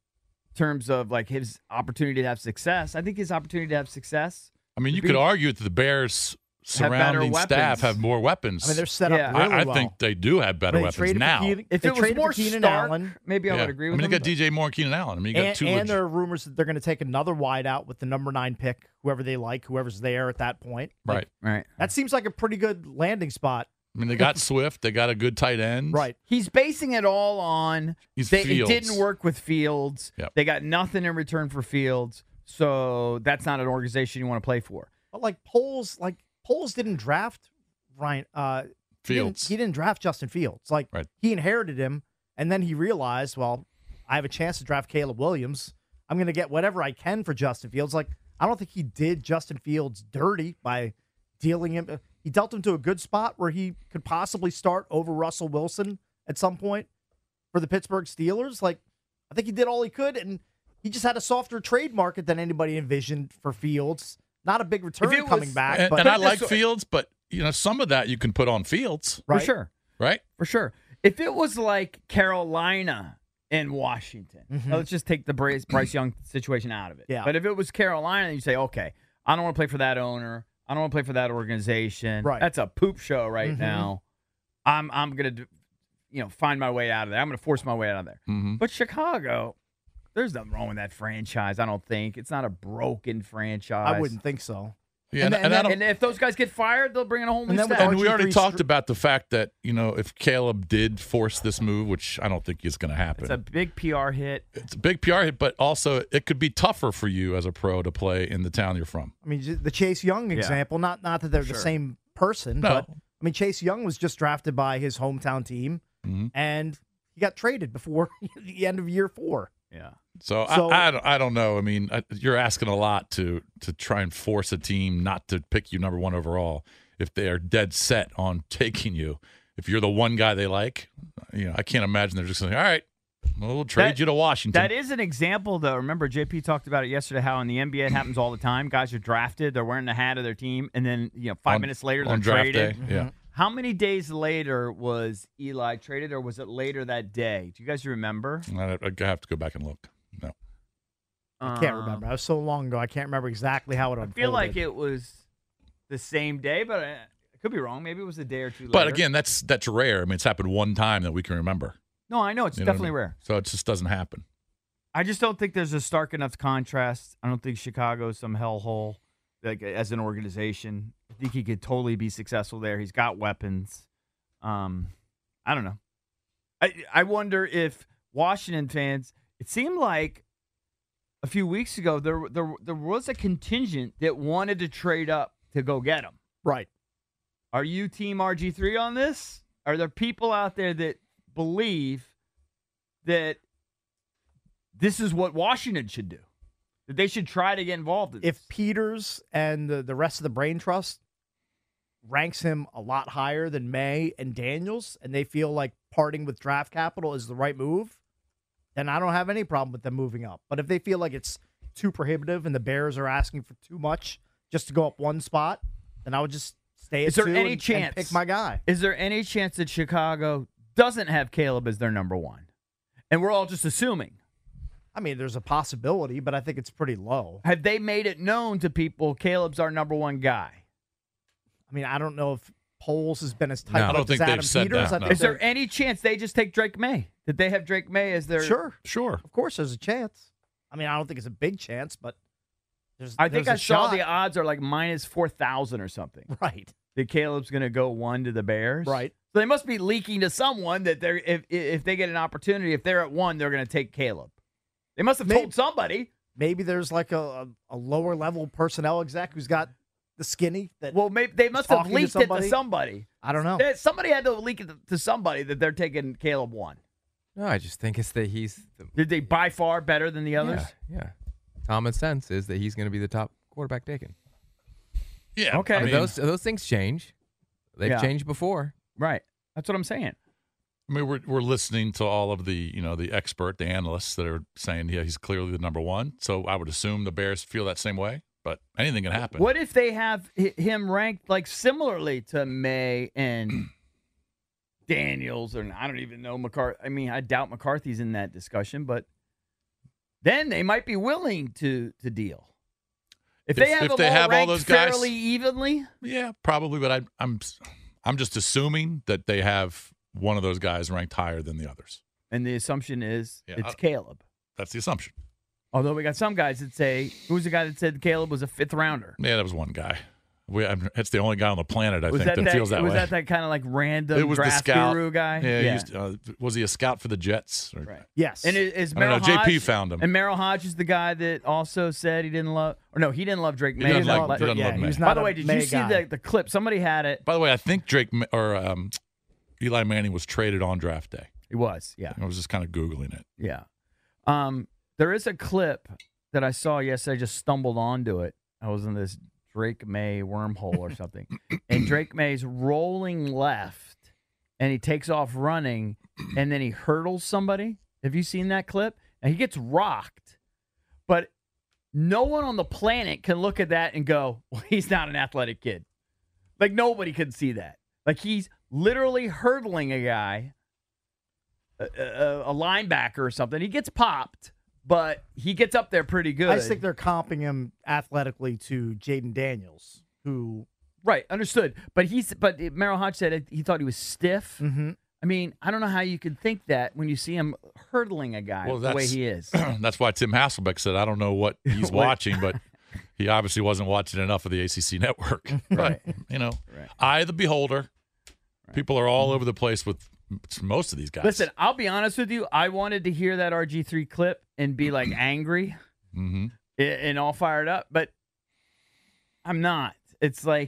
in terms of like his opportunity to have success. I think his opportunity to have success. I mean, you would could be- argue that the Bears Have better surrounding staff weapons. have more weapons. I mean, they're set Yeah. up really I, I well. think they do have better They weapons traded for now. Keenan- If they it was traded more for Keenan stark, Allen. maybe I Yeah. would agree I with mean, him. they got but- D J Moore and Keenan Allen. I mean, you got And, two. and legit- there are rumors that they're going to take another wideout with the number nine pick, whoever they like, whoever's there at that point. Like, right. Right. that seems like a pretty good landing spot. I mean, they got Swift. They got a good tight end. Right. He's basing it all on He's they, it Fields. didn't work with Fields. Yep. They got nothing in return for Fields, so that's not an organization you want to play for. But like Poles, like Poles didn't draft Ryan. Uh, he didn't- Fields. He didn't, draft Justin Fields. Like Right. he inherited him, and then he realized, well, I have a chance to draft Caleb Williams. I'm going to get whatever I can for Justin Fields. Like I don't think he did Justin Fields dirty by dealing him. He dealt him to a good spot where he could possibly start over Russell Wilson at some point for the Pittsburgh Steelers. Like I think he did all he could, and he just had a softer trade market than anybody envisioned for Fields. Not a big return it was- coming back, And, but and I Put it like this way- Fields, but you know, some of that you can put on Fields, right? For sure. right? For sure. If it was like Carolina and Washington, Mhm. now let's just take the Bryce, Bryce Young situation out of it. Yeah. But if it was Carolina, you say, okay, I don't want to play for that owner. I don't want to play for that organization. Right. That's a poop show right Mhm. now. I'm I'm gonna, do- you know, find my way out of there. I'm gonna force my way out of there. Mm-hmm. But Chicago, there's nothing wrong with that franchise. I don't think it's not a broken franchise. I wouldn't think so. Yeah, And, and, and, and I then- don't. and if those guys get fired, they'll bring in a whole new And then with staff. And we already R G three talked str- about the fact that, you know, if Caleb did force this move, which I don't think is going to happen, It's a big P R hit. it's a big P R hit, but also it could be tougher for you as a pro to play in the town you're from. I mean, j- the Chase Young example, not not that they're the Sure. same person, No. but I mean, Chase Young was just drafted by his hometown team, Mhm. and he got traded before the end of year four. Yeah. So, So- I, I, don't, I don't know. I mean, I, you're asking a lot to to try and force a team not to pick you number one overall if they are dead set on taking you. If you're the one guy they like, you know, I can't imagine they're just going, all right, well, we'll trade That- you to Washington. That is an example, though. Remember, J P talked about it yesterday. How in the N B A it happens all the time. Guys are drafted, they're wearing the hat of their team, and then you know five On- minutes later they're on draft traded. day, yeah. How many days later was Eli traded, or was it later that day? Do you guys remember? I, I have to go back and look. No. I can't Um, remember. That was so long ago. I can't remember exactly how it I unfolded. feel like it was the same day, but I, I could be wrong. Maybe it was a day or two later. But again, that's that's rare. I mean, it's happened one time that we can remember. no, I know it's You know what I definitely mean? rare. So it just doesn't happen. I just don't think there's a stark enough contrast. I don't think Chicago's some hellhole like as an organization. I think he could totally be successful there. He's got weapons. Um, I don't know. I I wonder if Washington fans. It seemed like a few weeks ago there there there was a contingent that wanted to trade up to go get him. right. Are you Team R G three on this? Are there people out there that believe that this is what Washington should do? That they should try to get involved in this? If Peters and the, the rest of the brain trust ranks him a lot higher than May and Daniels, and they feel like parting with draft capital is the right move, then I don't have any problem with them moving up. But if they feel like it's too prohibitive and the Bears are asking for too much just to go up one spot, then I would just stay at Is there two any and, chance and pick my guy. Is there any chance that Chicago doesn't have Caleb as their number one? And we're all just assuming. I mean, there's a possibility, but I think it's pretty low. Have they made it known to people Caleb's our number one guy? I mean, I don't know if Poles has been as tight. No, I don't think as they've Adam said Peters. that, I no. think Is there they're- any chance they just take Drake May? Did they have Drake May as their? Sure, Sure. of course, there's a chance. I mean, I don't think it's a big chance, but there's. I think there's I a saw shot. the odds are like minus four thousand or something. Right. That Caleb's going to go one to the Bears. Right. So they must be leaking to someone that they're if if they get an opportunity, if they're at one, they're going to take Caleb. They must have Maybe- told somebody. Maybe there's like a, a, a lower level personnel exec who's got the skinny that. Well, maybe they must have talking to leaked it somebody? to somebody. I don't know. There- Somebody had to leak it to somebody that they're taking Caleb one. No, I just think it's that he's. The, Did they by far better than the others? Yeah, yeah. Common sense is that he's going to be the top quarterback taken. Yeah. Okay. I mean, those those things change. They've Yeah. changed before. Right. That's what I'm saying. I mean, we're we're listening to all of the you know the expert, the analysts that are saying, yeah, he's clearly the number one. So I would assume the Bears feel that same way. But anything can happen. What if they have hi- him ranked like similarly to May and Daniels, or I don't even know McCarthy. I mean, I doubt McCarthy's in that discussion, but then they might be willing to to deal. If they If- have if them they all have all ranked those guys- fairly evenly, Yeah, probably. But I, I'm I'm just assuming that they have one of those guys ranked higher than the others. and the assumption is Yeah, it's I- Caleb. That's the assumption. Although we got some guys that say, who's the guy that said Caleb was a fifth rounder? Yeah, that was one guy. We, I'm, it's the only guy on the planet I Was think that, that, feels that was way. that that kind of like random it was the draft scout guru guy? Yeah, he used to- uh, was he a scout for the Jets? Or, Right. Yes. And is, is I don't Merrill know, J P Hodge- found him. And Merrill Hodge is the guy that also said he didn't love, or no, he didn't love Drake May. doesn't He like- didn't he doesn't yeah, love he May. was By not the a way, did May you see guy. the, the clip? Somebody had it. By the way, I think Drake Ma- or um, Eli Manning was traded on draft day. He was, yeah. I was just kind of googling it. Yeah. Um, there is a clip that I saw yesterday. I just stumbled onto it. I was in this Drake May wormhole or something. And Drake May's rolling left, and he takes off running, and then he hurdles somebody. Have you seen that clip? And he gets rocked. But no one on the planet can look at that and go, well, he's not an athletic kid. Like, nobody can see that. Like, he's literally hurdling a guy, a, a, a linebacker or something. He gets popped, but he gets up there pretty good. I just think they're comping him athletically to Jaden Daniels, who right, understood. But he's but Merrill Hodge said he thought he was stiff. mm-hmm. I mean, I don't know how you could think that when you see him hurdling a guy Well, the way that's- he is. That's why Tim Hasselbeck said, I don't know what he's What- watching, but he obviously wasn't watching enough of the A C C network. Right. But, you know, Right. eye of the beholder. People are all over the place with most of these guys. Listen, I'll be honest with you. I wanted to hear that R G three clip and be like angry Mm-hmm. and all fired up, but I'm not. It's like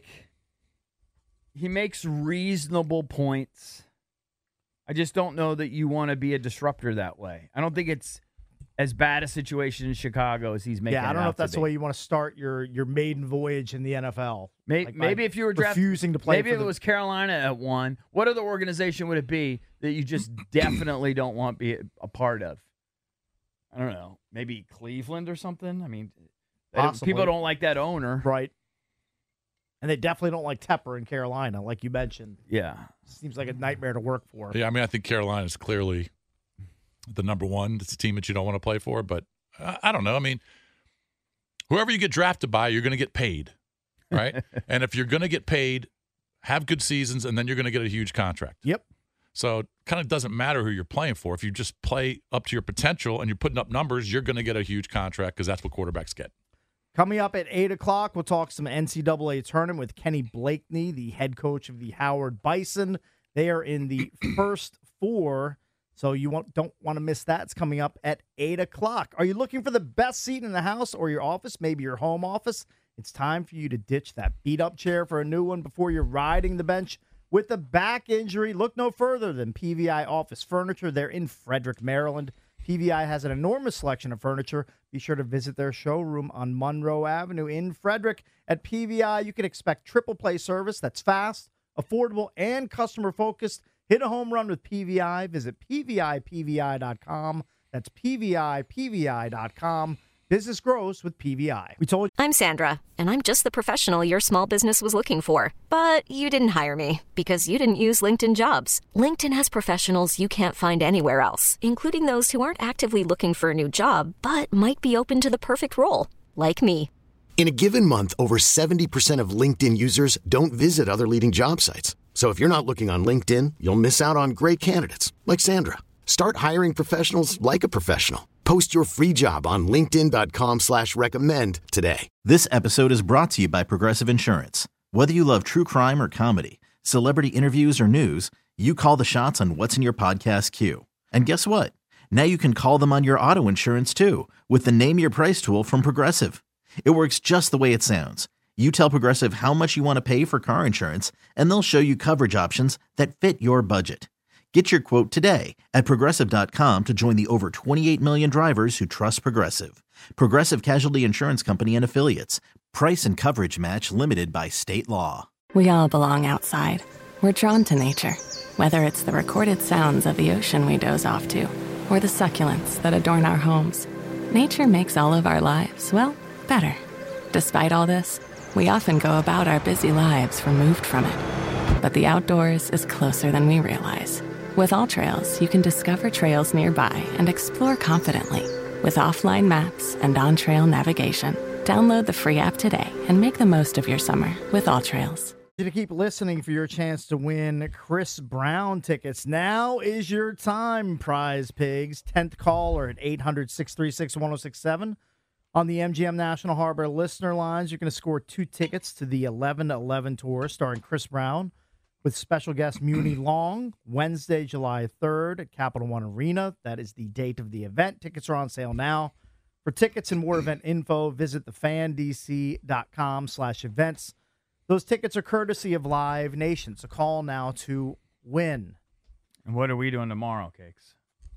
he makes reasonable points. I just don't know that you want to be a disruptor that way. I don't think it's as bad a situation in Chicago as he's making yeah, I it don't know out if that's to the be. way you want to start your your maiden voyage in the N F L. Maybe, Like, by maybe if you were drafted, refusing to play, maybe for if the, it was Carolina at one, what other organization would it be that you just definitely don't want to be a part of? I don't know. Maybe Cleveland or something. I mean, they don't- Possibly. people don't like that owner, right, and they definitely don't like Tepper in Carolina, like you mentioned. Yeah, Seems like a nightmare to work for. Yeah, I mean, I think Carolina is clearly the number one. It's a team that you don't want to play for, but I, I don't know. I mean, whoever you get drafted by, you're going to get paid, right? And if you're going to get paid, have good seasons, and then you're going to get a huge contract. Yep. So it kind of doesn't matter who you're playing for. If you just play up to your potential and you're putting up numbers, you're going to get a huge contract because that's what quarterbacks get. Coming up at eight o'clock, we'll talk some N C double A tournament with Kenny Blakeney, the head coach of the Howard Bison. They are in the first four, so you won't, don't want to miss that. It's coming up at eight o'clock. Are you looking for the best seat in the house or your office, maybe your home office? It's time for you to ditch that beat-up chair for a new one before you're riding the bench with a back injury. Look no further than P V I Office Furniture. They're in Frederick, Maryland. P V I has an enormous selection of furniture. Be sure to visit their showroom on Monroe Avenue in Frederick. At P V I, you can expect triple play service that's fast, affordable, and customer-focused. Hit a home run with P V I. Visit P V I P V I dot com. That's P V I P V I dot com. Business grows with P V I. We told you. I'm Sandra, and I'm just the professional your small business was looking for. But you didn't hire me because you didn't use LinkedIn Jobs. LinkedIn has professionals you can't find anywhere else, including those who aren't actively looking for a new job, but might be open to the perfect role, like me. In a given month, over seventy percent of LinkedIn users don't visit other leading job sites. So if you're not looking on LinkedIn, you'll miss out on great candidates like Sandra. Start hiring professionals like a professional. Post your free job on linkedin dot com slash recommend today. This episode is brought to you by Progressive Insurance. Whether you love true crime or comedy, celebrity interviews or news, you call the shots on what's in your podcast queue. And guess what? Now you can call them on your auto insurance too with the Name Your Price tool from Progressive. It works just the way it sounds. You tell Progressive how much you want to pay for car insurance, and they'll show you coverage options that fit your budget. Get your quote today at Progressive dot com to join the over twenty-eight million drivers who trust Progressive. Progressive Casualty Insurance Company and Affiliates. Price and coverage match limited by state law. We all belong outside. We're drawn to nature, whether it's the recorded sounds of the ocean we doze off to, or the succulents that adorn our homes. Nature makes all of our lives, well, better. Despite all this, we often go about our busy lives removed from it. But the outdoors is closer than we realize. With AllTrails, you can discover trails nearby and explore confidently. With offline maps and on-trail navigation, download the free app today and make the most of your summer with AllTrails. You to keep listening for your chance to win Chris Brown tickets. Now is your time, Prize Pigs. tenth caller at eight hundred, six three six, one oh six seven. On the M G M National Harbor listener lines, you're going to score two tickets to the eleven eleven tour starring Chris Brown with special guest Muni Long, Wednesday, July third at Capital One Arena. That is the date of the event. Tickets are on sale now. For tickets and more event info, visit the fan d c dot com slash events. Those tickets are courtesy of Live Nation, so call now to win. And what are we doing tomorrow, Cakes?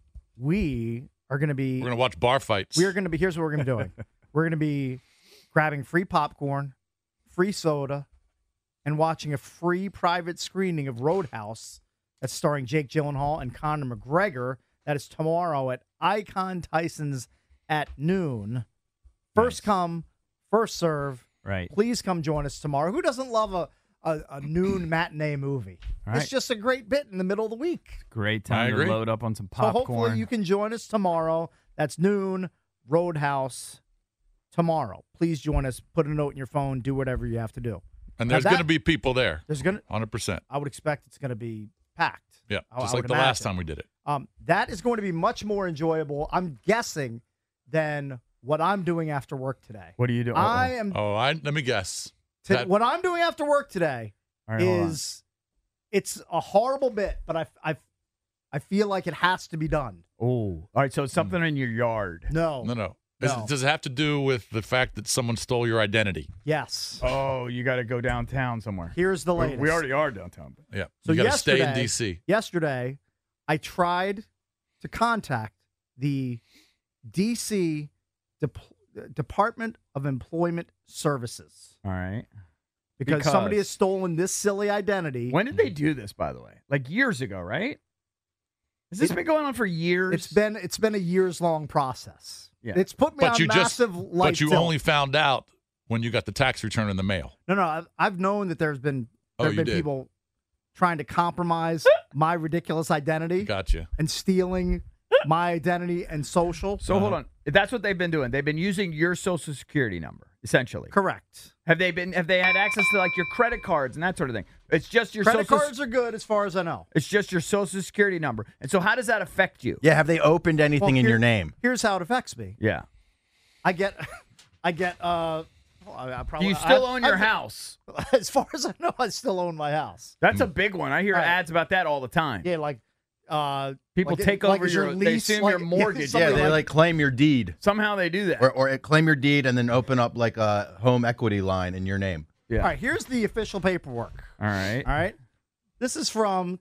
We are going to be... We're going to watch bar fights. We are going to be... Here's what we're going to be doing. We're going to be grabbing free popcorn, free soda, and watching a free private screening of Roadhouse that's starring Jake Gyllenhaal and Conor McGregor. That is tomorrow at Icon Tyson's at noon. First nice. Come, first serve. Right. Please come join us tomorrow. Who doesn't love a, a, a noon matinee movie? Right. It's just a great bit in the middle of the week. Great time to load up on some popcorn. So hopefully you can join us tomorrow. That's noon, Roadhouse, tomorrow. Please join us. Put a note in your phone. Do whatever you have to do. And there's going to be people there. There's going to one hundred percent. I would expect it's going to be packed. Yeah, I, just I like the imagine. last time we did it. Um, that is going to be much more enjoyable, I'm guessing, than what I'm doing after work today. What are you doing? I am. Oh, I let me guess. To, That- what I'm doing after work today right, hold on. is it's a horrible bit, but I I I feel like it has to be done. Oh, all right. So it's something in your yard. No, No, no. Is No. it- does it have to do with the fact that someone stole your identity? Yes. Oh, you got to go downtown somewhere. Here's the We- latest. We already are downtown. Yeah. So you got to stay in yesterday- D C. Yesterday, I tried to contact the D C Dep- Department of Employment Services All right. because, Because- somebody has stolen this silly identity. When did they do this, by the way? Like years ago, right? Has this It- been going on for years? It's been it's been a years long process. Yeah. It's put me But on you just massive light but you tilt. only found out when you got the tax return in the mail. No, no, I've, I've known that there's been Oh, there have you been did. people trying to compromise my ridiculous identity Gotcha. and stealing my identity and social. So hold on. That's what they've been doing. They've been using your social security number, essentially. Correct. Have they been? Have they had access to like your credit cards and that sort of thing? It's just your Credit social. cards are good as far as I know. It's just your social security number. And so, how does that affect you? Yeah, have they opened anything Well, in here- your name? Here's how it affects me. Yeah. I get, I get. uh I, I probably, Do you still I- own your I- house? As far as I know, I still own my house. That's a big one. I hear Right. ads about that all the time. Yeah, like uh People like- take like over is your, they lease, assume like- your mortgage. Yeah, something they like claim your deed, Somehow they do that. or or claim your deed and then open up like a home equity line in your name. Yeah. All right, here's the official paperwork. All right. All right. This is from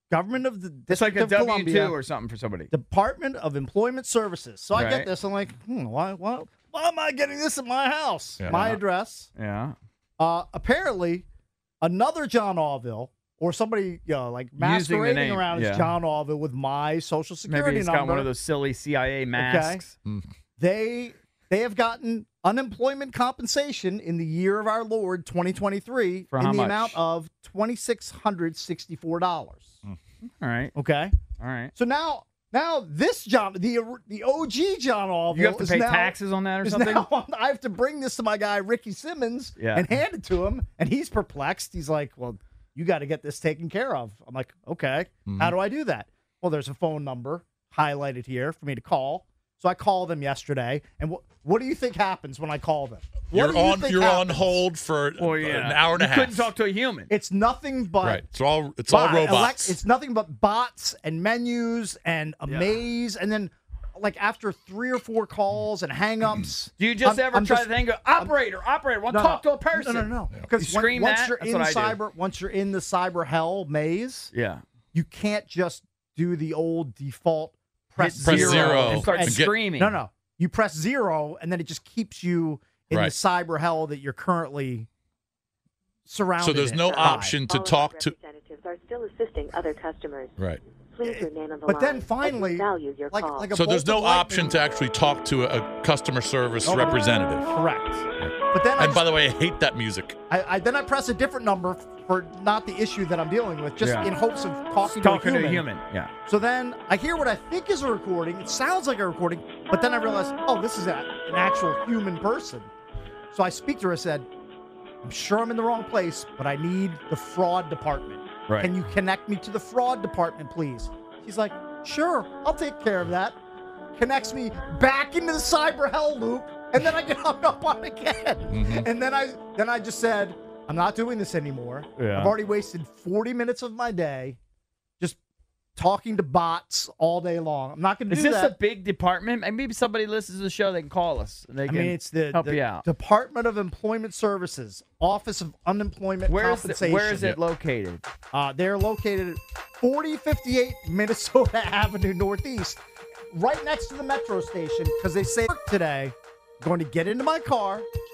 Government of the It's like District a of W Columbia, two or something for somebody. Department of Employment Services. So I Right. get this. I'm like, hmm, why, why, why am I getting this at my house? Yeah. My address. Yeah. Uh, apparently, another John Allville or somebody, you know, like masquerading name, around yeah. as John Allville with my social security Maybe he's number. got one of those silly C I A masks. They they have gotten unemployment compensation in the year of our Lord twenty twenty-three For in how the much? amount of twenty-six hundred sixty-four dollars. All right. Okay. All right. So now now this John the the O G John Allville You have to is pay now- taxes on that or is something? now- I have to bring this to my guy Ricky Simmons Yeah. and hand it to him, and he's perplexed. He's like, "Well, you got to get this taken care of." I'm like, "Okay, Mm-hmm. how do I do that?" Well, there's a phone number highlighted here for me to call. So I called them yesterday, and what what do you think happens when I call them? What You're do you on. think You're on happens? hold for Well, yeah. an hour and a You half. couldn't talk to a human. It's nothing but Right. It's all. It's all bot- robots. elect- it's nothing but bots and menus and a Yeah. maze, and then like after three or four calls and hang-ups. Do you just I'm- ever I'm try just- to think of operator, operator, want to talk to a person? No, no, no. You Because when- scream once that? you're That's in what I do. cyber, once you're in the cyber hell maze, Yeah. you can't just do the old default press, Hit Press zero, zero and and start and- screaming. No, no. You press zero, and then it just keeps you in Right. the cyber hell that you're currently surrounded. So there's in no by. option to talk to. Representatives are still assisting other customers. Right. Please remain on the But line. then as we finally, value your like- call. like a So there's bolt no of option lightning. to actually talk to a, a customer service Oh, representative. Correct. But then I And by just- the way, I hate that music. I, I then I press a different number for not the issue that I'm dealing with, just Yeah. in hopes of talking, Talking to to a a human. human. Yeah. So then I hear what I think is a recording. It sounds like a recording, but then I realize, oh, this is a, an actual human person. So I speak to her. I said, I'm sure I'm in the wrong place, but I need the fraud department. Right. Can you connect me to the fraud department, please? She's like, sure, I'll take care of that. Connects me back into the cyber hell loop, and then I get hung up on again. Mhm. And then I then I just said, I'm not doing this anymore. Yeah. I've already wasted forty minutes of my day just talking to bots all day long. I'm not going to Is do this that. a big department? And maybe somebody listens to the show. They can call us. They I can mean, it's the, help the you out. Department of Employment Services, Office of Unemployment Where is, it, Compensation. where is it located? Uh, they're located at forty fifty-eight Minnesota Avenue Northeast, right next to the metro station, because they say today, I'm going to get into my car,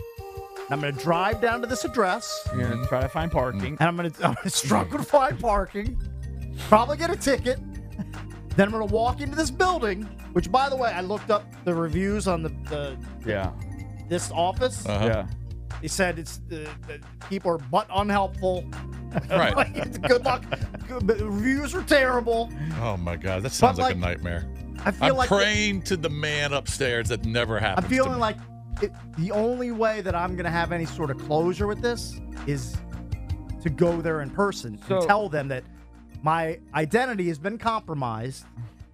and I'm going to drive down to this address, You're going to try to find parking. and I'm going to, I'm going to struggle to find parking, probably get a ticket. Then I'm going to walk into this building, which, by the way, I looked up the reviews on the, the Yeah. this office. Uh-huh. Yeah. They said it's the, the people are but unhelpful. Right. Like, good luck. Good, the reviews were terrible. Oh my God, that sounds like, like, a nightmare. I feel I'm like praying to the man upstairs that never I'm happens. to feeling me. like it, the only way that I'm going to have any sort of closure with this is to go there in person So- and tell them that my identity has been compromised.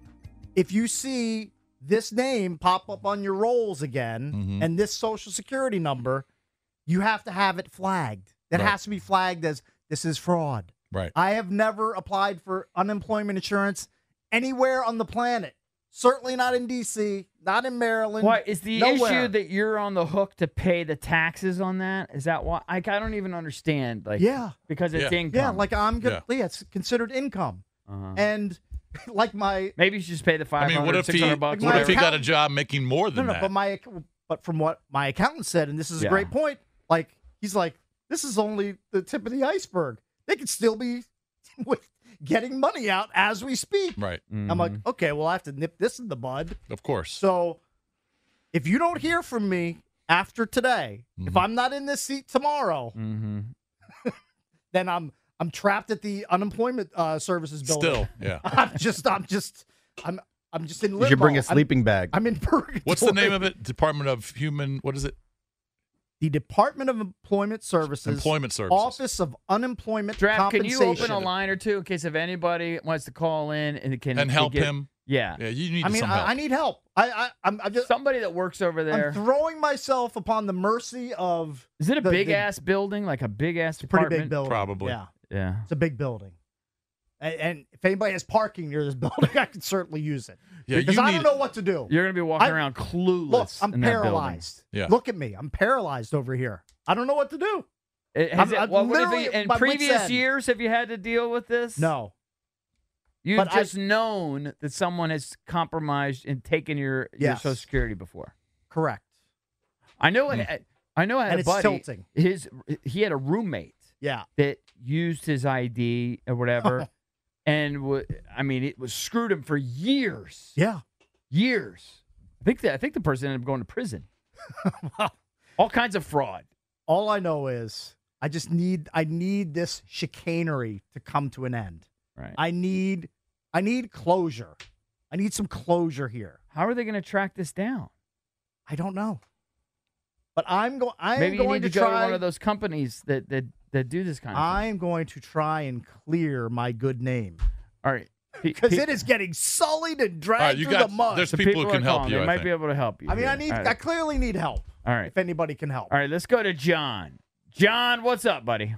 If you see this name pop up on your rolls again Mhm. and this social security number, you have to have it flagged. It Right. has to be flagged as this is fraud. Right. I have never applied for unemployment insurance anywhere on the planet. Certainly not in D C, not in Maryland. What is the nowhere. issue that you're on the hook to pay the taxes on that? Is that why? I, I don't even understand. Like, Yeah. because it's Yeah. income. Yeah, like I'm good. Yeah. Yeah. It's considered income. Uh-huh. And like my Maybe you should just pay the I five mean, hundred, what if six he? hundred bucks. What if he whatever. got a job making more no, than no, that? but my but from what my accountant said, and this is a Yeah. great point. Like he's like, this is only the tip of the iceberg. They could still be with getting money out as we speak. Right. I'm like, Mm-hmm. okay, well I have to nip this in the bud. Of course. So if you don't hear from me after today, if I'm not in this seat tomorrow, Mm-hmm. then I'm I'm trapped at the unemployment uh, services building. Still, yeah. I'm just I'm just I'm I'm just in limbo. You should bring a I'm- sleeping bag. I'm in purgatory. What's the name of it? Department of Human. What is it? The Department of Employment Services. Employment Services. Office of Unemployment Draft, can you Compensation. open a line or two in case if anybody wants to call in and it can And can help get- him. Yeah. Yeah, you need I mean, some help. I, I need help. I, I I'm, I'm just Somebody that works over there. I'm throwing myself upon the mercy of. Is it a the- big the- ass building? Like a big ass It's a pretty department? big building. Probably. Yeah, Yeah. it's a big building. And, and if anybody has parking near this building, I can certainly use it. Yeah, because you I need- don't know what to do. You're gonna be walking I- around clueless. Look, I'm in that building. paralyzed. Yeah. Look at me. I'm paralyzed over here. I don't know what to do. It, has I'm- it, I'm what, what have literally you, in at my wit's previous end. years, have you had to deal with this? No. You've But I- just known that someone has compromised and taken your, your Yes. Social Security before. Correct. I know. I, I know. I had And a it's buddy. tilting. His he had a roommate. Yeah. That used his I D or whatever, and w- I mean, it was screwed him for years. Yeah. Years. I think that I think the person ended up going to prison. All kinds of fraud. All I know is I just need I need this chicanery to come to an end. Right. I need I need closure. I need some closure here. How are they going to track this down? I don't know. But I'm going. I'm Maybe you going need to, to go try. to one of those companies that that, that do this kind of thing. I'm going to try and clear my good name. All right. Because it is getting sullied and dragged All right, you through got- the mud. there's people who are can help calling. you, They I might think. be able to help you. I mean, I here. need. All right. I clearly need help. All right. If anybody can help. All right, let's go to John. John, what's up, buddy?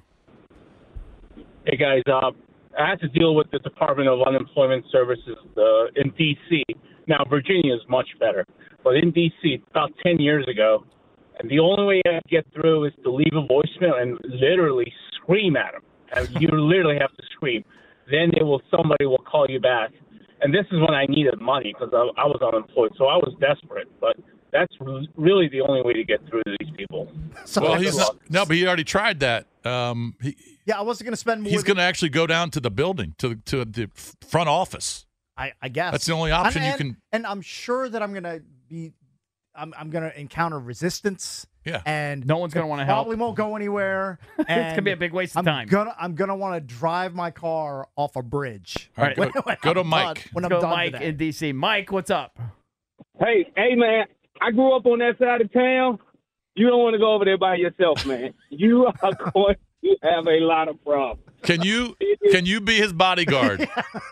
Hey guys, uh, I had to deal with the Department of Unemployment Services uh, in D C. Now Virginia is much better, but in D C about ten years ago, and the only way I get through is to leave a voicemail and literally scream at them. And you literally have to scream. Then they will. Somebody will call you back, and this is when I needed money because I, I was unemployed, so I was desperate. But that's re- really the only way to get through to these people. well, he's not, no, but he already tried that. Um, he, Yeah, I wasn't going to spend more. he's than- going to actually go down to the building, to to the front office. I, I guess That's the only option and, you and- can- And I'm sure that I'm going to be. I'm, I'm going to encounter resistance. Yeah. And No one's gonna it wanna help. Probably won't go anywhere. It's and gonna be a big waste of I'm time. Gonna, I'm going to want to drive my car off a bridge. All right, When- go, when go I'm to done- Mike. when Let's I'm go, done Mike today. in D C. Mike, what's up? Hey, hey, man, I grew up on that side of town. You don't want to go over there by yourself, man. You are going to have a lot of problems. Can you can you be his bodyguard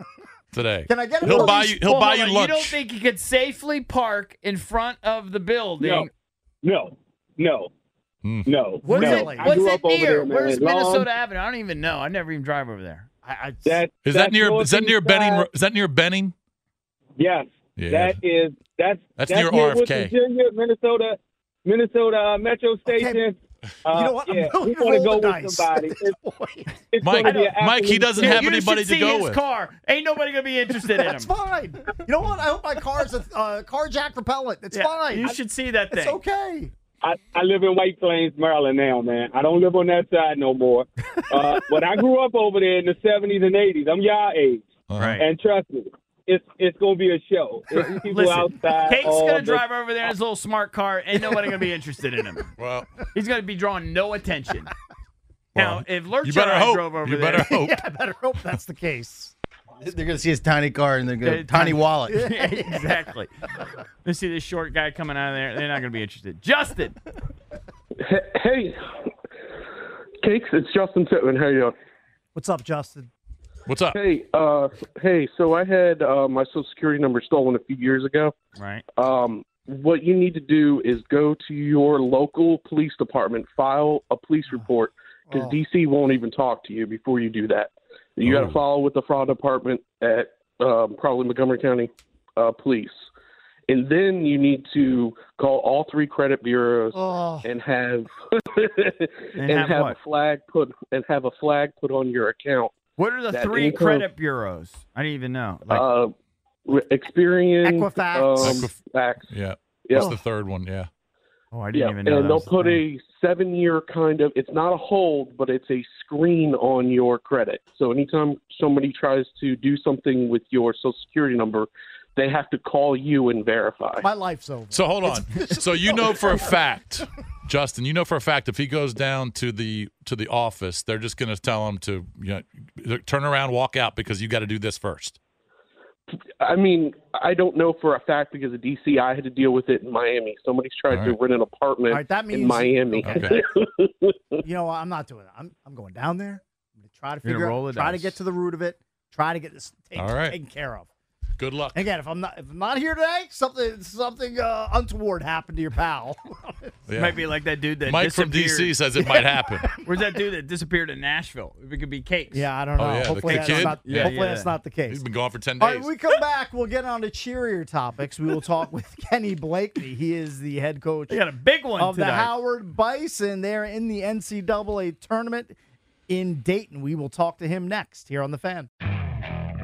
today? Can I get a He'll police- buy you. He'll Well, buy hold you on. lunch. You don't think you could safely park in front of the building? No, no, no, no. What's no. it, I what's grew it up over near? there, man. Where's Long- Minnesota Avenue? I don't even know. I never even drive over there. I, I, That, Is that that's near? Is that near northeast Benning? side. Is that near Benning? Yes. Yeah. That is that's That's near R F K. West Virginia, Minnesota, Minnesota uh, Metro Station. Uh, You know what? I'm Yeah, willing we to want to roll go the with dice somebody. at this It's, point. it's Mike- gonna be an Mike, he absolute- doesn't Dude, have you anybody should to see go his with. car. Ain't nobody gonna be interested in him. That's fine. You know what? I hope my car's a uh, carjack repellent. It's Yeah, fine. You I- should see that thing. It's okay. I, I live in White Plains, Maryland now, man. I don't live on that side no more. Uh, but I grew up over there in the seventies and eighties. I'm y'all age. Right. And trust me, it's it's going to be a show. It's people Listen, outside. Cake's all gonna the- drive over there in his little smart car. Ain't nobody gonna be interested in him. Well, He's gonna be drawing no attention. Now, Well, if Lurch you better and I hope. drove over You there, better hope. Yeah, I better hope that's the case. They're going to see his tiny car and they're going Uh, to tiny wallet. Yeah, exactly. They see this short guy coming out of there. They're not gonna be interested. Justin, Hey, Cakes, it's Justin Pittman. How you doing? What's up, Justin? What's up? Hey, uh, hey. So I had uh, my Social Security number stolen a few years ago. right? Um, what you need to do is go to your local police department, file a police report, because Oh. D C won't even talk to you before you do that. You got Oh. to follow with the fraud department at um, probably Montgomery County uh, Police, and then you need to call all three credit bureaus Oh. and have and, have have, what? a flag put and have a flag put on your account. What are the That three income- credit bureaus? I didn't even know. Like, uh, Experian, Equifax. um, Equif- Fax. Yeah. Yeah. That's the third one. Yeah. oh, I didn't Yeah, even know. and that they'll was the put thing. a seven-year kind of. It's not a hold, but it's a screen on your credit. So anytime somebody tries to do something with your Social Security number, they have to call you and verify. My life's over. So hold on. So you know for a fact, Justin, you know for a fact if he goes down to the to the office, they're just going to tell him to you know turn around, walk out because you got to do this first. I mean, I don't know for a fact because of D C. I had to deal with it in Miami. Somebody's tried All to right. rent an apartment All right, that in means- Miami. Okay. You know what? I'm not doing it. I'm I'm going down there. I'm going to try to You're gonna figure roll out, the try to dice. get to the root of it. Try to get this taken, All right. taken care of. Good luck. And again, if I'm not if I'm not here today, something something uh, untoward happened to your pal. Yeah. Might be like that dude that Mike from D C disappeared. says it might happen. Where's that dude that disappeared in Nashville? If it could be Cakes. Yeah, I don't know. Oh, yeah, the Hopefully that's kid? not. Yeah, hopefully yeah. that's not the case. He's been gone for ten All days. right, when we come back, we'll get on to cheerier topics. We will talk with Kenny Blakeney. He is the head coach They got a big one of the tonight. Howard Bison. They're in the N C double A tournament in Dayton. We will talk to him next here on The Fan.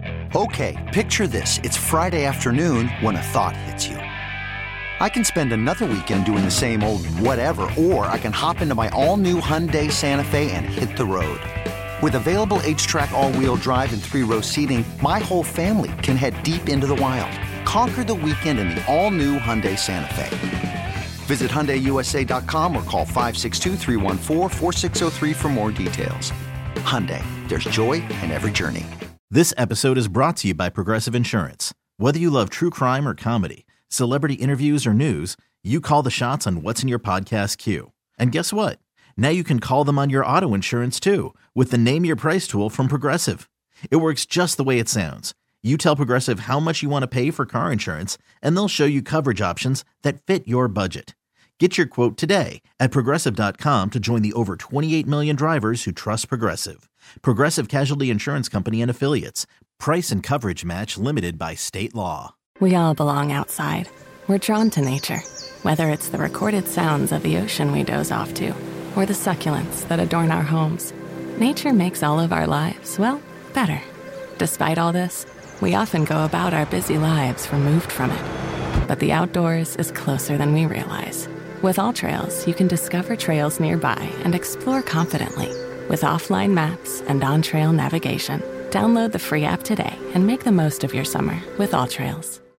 Okay, picture this. It's Friday afternoon when a thought hits you. I can spend another weekend doing the same old whatever, or I can hop into my all-new Hyundai Santa Fe and hit the road. With available H-Track all-wheel drive and three-row seating, my whole family can head deep into the wild. Conquer the weekend in the all-new Hyundai Santa Fe. Visit Hyundai U S A dot com or call five six two, three one four, four six zero three for more details. Hyundai, there's joy in every journey. This episode is brought to you by Progressive Insurance. Whether you love true crime or comedy, celebrity interviews or news, you call the shots on what's in your podcast queue. And guess what? Now you can call them on your auto insurance too with the Name Your Price tool from Progressive. It works just the way it sounds. You tell Progressive how much you want to pay for car insurance, and they'll show you coverage options that fit your budget. Get your quote today at Progressive dot com to join the over twenty-eight million drivers who trust Progressive. Progressive Casualty Insurance Company and Affiliates. Price and coverage match limited by state law. We all belong outside. We're drawn to nature, whether it's the recorded sounds of the ocean we doze off to, or the succulents that adorn our homes. Nature makes all of our lives, well, better. Despite all this, we often go about our busy lives removed from it. But the outdoors is closer than we realize. With AllTrails, you can discover trails nearby and explore confidently. With offline maps and on-trail navigation, download the free app today and make the most of your summer with AllTrails.